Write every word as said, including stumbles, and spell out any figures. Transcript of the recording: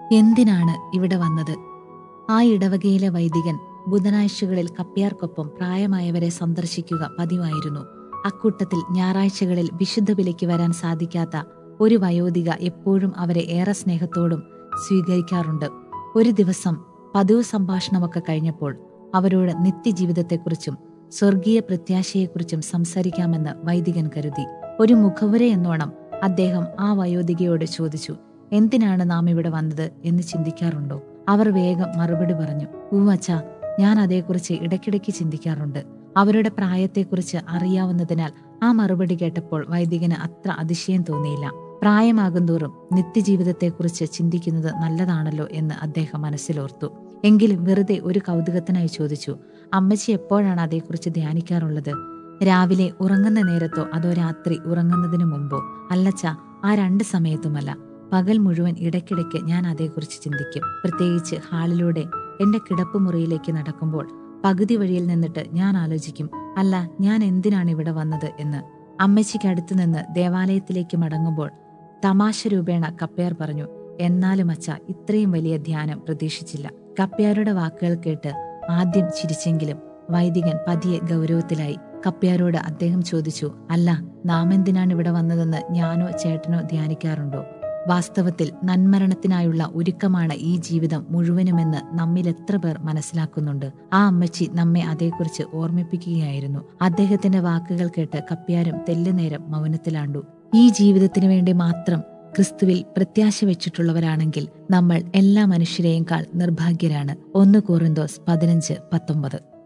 എന്തിനാണ് ഇവിടെ വന്നത്? ആ ഇടവകയിലെ വൈദികൻ ബുധനാഴ്ചകളിൽ കപ്പ്യാർക്കൊപ്പം പ്രായമായവരെ സന്ദർശിക്കുക പതിവായിരുന്നു. അക്കൂട്ടത്തിൽ ഞായറാഴ്ചകളിൽ വിശുദ്ധ വിലയ്ക്ക് വരാൻ സാധിക്കാത്ത ഒരു വയോധിക എപ്പോഴും അവരെ ഏറെ സ്നേഹത്തോടും സ്വീകരിക്കാറുണ്ട്. ഒരു ദിവസം പതിവ് സംഭാഷണമൊക്കെ കഴിഞ്ഞപ്പോൾ അവരോട് നിത്യജീവിതത്തെക്കുറിച്ചും സ്വർഗീയ പ്രത്യാശയെക്കുറിച്ചും സംസാരിക്കാമെന്ന് വൈദികൻ കരുതി. ഒരു മുഖവുര എന്നോണം അദ്ദേഹം ആ വയോധികയോട് ചോദിച്ചു, എന്തിനാണ് നാം ഇവിടെ വന്നത് എന്ന് ചിന്തിക്കാറുണ്ടോ? അവർ വേഗം മറുപടി പറഞ്ഞു, ഉവ്വച്ച, ഞാൻ അതേക്കുറിച്ച് ഇടയ്ക്കിടയ്ക്ക് ചിന്തിക്കാറുണ്ട്. അവരുടെ പ്രായത്തെക്കുറിച്ച് അറിയാവുന്നതിനാൽ ആ മറുപടി കേട്ടപ്പോൾ വൈദികന് അത്ര അതിശയം തോന്നിയില്ല. പ്രായമാകുന്തോറും നിത്യജീവിതത്തെക്കുറിച്ച് ചിന്തിക്കുന്നത് നല്ലതാണല്ലോ എന്ന് അദ്ദേഹം മനസ്സിലോർത്തു. എങ്കിലും വെറുതെ ഒരു കൗതുകത്തിനായി ചോദിച്ചു, അമ്മച്ചി എപ്പോഴാണ് അതേക്കുറിച്ച് ധ്യാനിക്കാറുള്ളത്? രാവിലെ ഉറങ്ങുന്ന നേരത്തോ അതോ രാത്രി ഉറങ്ങുന്നതിനു മുമ്പോ? അല്ലച്ച, ആ രണ്ട് സമയത്തുമല്ല. പകൽ മുഴുവൻ ഇടയ്ക്കിടയ്ക്ക് ഞാൻ അതേക്കുറിച്ച് ചിന്തിക്കും. പ്രത്യേകിച്ച് ഹാളിലൂടെ എന്റെ കിടപ്പുമുറിയിലേക്ക് നടക്കുമ്പോൾ പകുതി വഴിയിൽ നിന്നിട്ട് ഞാൻ ആലോചിക്കും, അല്ല, ഞാൻ എന്തിനാണ് ഇവിടെ വന്നത് എന്ന്. അമ്മച്ചിക്ക് അടുത്തു നിന്ന് ദേവാലയത്തിലേക്ക് മടങ്ങുമ്പോൾ തമാശ രൂപേണ കപ്പ്യാർ പറഞ്ഞു, എന്നാലും അച്ഛ, ഇത്രയും വലിയ ധ്യാനം പ്രതീക്ഷിച്ചില്ല. കപ്പ്യാരുടെ വാക്കുകൾ കേട്ട് ആദ്യം ചിരിച്ചെങ്കിലും വൈദികൻ പതിയെ ഗൗരവത്തിലായി. കപ്പ്യാരോട് അദ്ദേഹം ചോദിച്ചു, അല്ല, നാം എന്തിനാണ് ഇവിടെ വന്നതെന്ന് ഞാനോ ചേട്ടനോ ധ്യാനിക്കാറുണ്ടോ? വാസ്തവത്തിൽ നന്മരണത്തിനായുള്ള ഒരുക്കമാണ് ഈ ജീവിതം മുഴുവനുമെന്ന് നമ്മിൽ എത്ര പേർ മനസ്സിലാക്കുന്നുണ്ട്? ആ അമ്മച്ചി നമ്മെ അതേക്കുറിച്ച് ഓർമ്മിപ്പിക്കുകയായിരുന്നു. അദ്ദേഹത്തിന്റെ വാക്കുകൾ കേട്ട് കപ്പ്യാരും തെല്ലുനേരം മൗനത്തിലാണ്ടു. ഈ ജീവിതത്തിനു വേണ്ടി മാത്രം ക്രിസ്തുവിൽ പ്രത്യാശ വെച്ചിട്ടുള്ളവരാണെങ്കിൽ നമ്മൾ എല്ലാ മനുഷ്യരെയും കാൾ നിർഭാഗ്യരാണ്. ഒന്ന് കൊറിന്തോസ് പതിനഞ്ച് പത്തൊമ്പത്.